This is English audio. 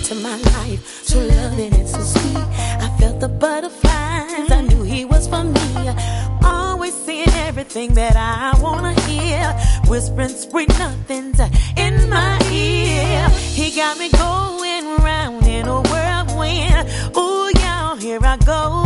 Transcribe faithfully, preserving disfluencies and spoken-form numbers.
into my life, so loving and so sweet. I felt the butterflies, I knew he was for me. Always saying everything that I wanna hear, whispering sweet nothings in my ear. He got me going round in a whirlwind. Ooh, y'all, here I go.